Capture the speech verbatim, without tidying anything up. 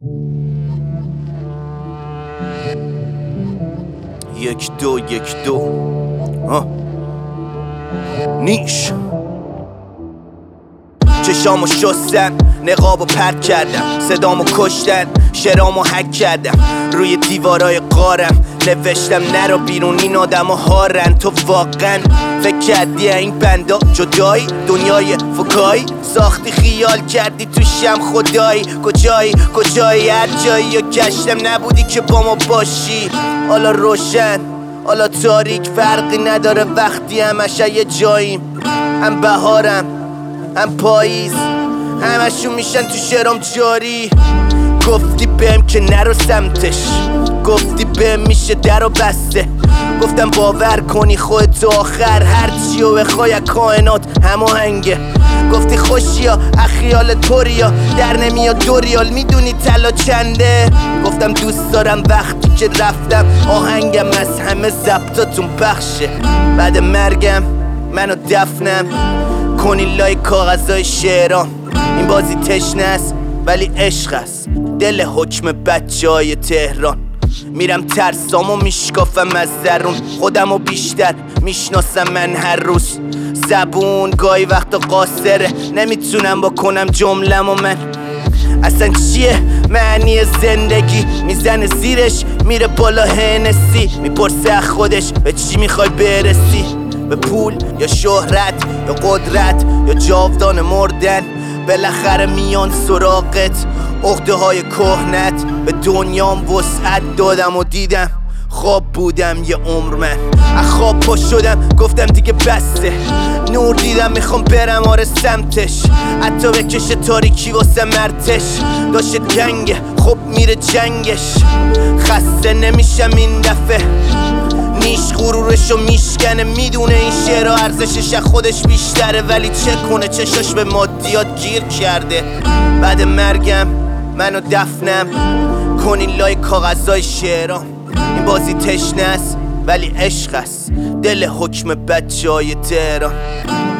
یک دو یک دو آه. نیش چشامو شستن، نقابو پرت کردم، صدامو کشتن، شرامو حک کردم، روی دیوارای قارم نوشتم نرو بیرون این آدم ها هارن. تو واقعا فکر کردی این بندا جدایی؟ دنیای فکایی ساختی خیال کردی توشم خدایی. کجایی کجایی هر جایی و گشتم نبودی که با ما باشی. حالا روشن حالا تاریک فرقی نداره وقتی همش یه جاییم. هم بهارم هم پاییز همشون میشن تو شرام جاری. گفتی بهم که نرو سمتش، گفتی بهم میشه در و بسته. گفتم باور کنی خودت آخر هرچی و بخوای کائنات هماهنگه. گفتی خوشیا اخیال توریا در نمیاد دو ریال میدونی طلا چنده. گفتم دوست دارم وقتی که رفتم آهنگم از همه ضبطاتون بخشه. بعد مرگم منو دفنم کنی لای کاغذای شعرام. این بازی تشنه است ولی عشق است، دل حکم بچه های تهران. میرم ترسامو میشکافم از درون، خودمو بیشتر میشناسم من هر روز. زبون گاهی وقتا قاصره، نمیتونم بکنم جمله‌مو من. اصلا چیه معنی زندگی؟ میزنه زیرش میره بالا هنسی، میپرسه از خودش به چی میخوای برسی؟ به پول یا شهرت یا قدرت یا جاودان مردن؟ بالاخره میان سراغت عقده های کهنت. به دنیام وسعت دادم و دیدم خواب بودم یه عمر من. از خواب پا شدم گفتم دیگه بسته، نور دیدم میخوام برم آره سمتش. حتی بکشه تاریکی واسه مرتش، داشت گنگه خب میره جنگش. خسته نمیشم این دفعه، نیش غرورشو میشکنه، میدونه این شعرها ارزشش از خودش بیشتره. ولی چه کنه چشاش به مادیات گیر کرده. بعد مرگم منو دفنم کنین لای کاغذای شعرام. این بازی تشنه است ولی عشق است، دل حکم بچه های تهران.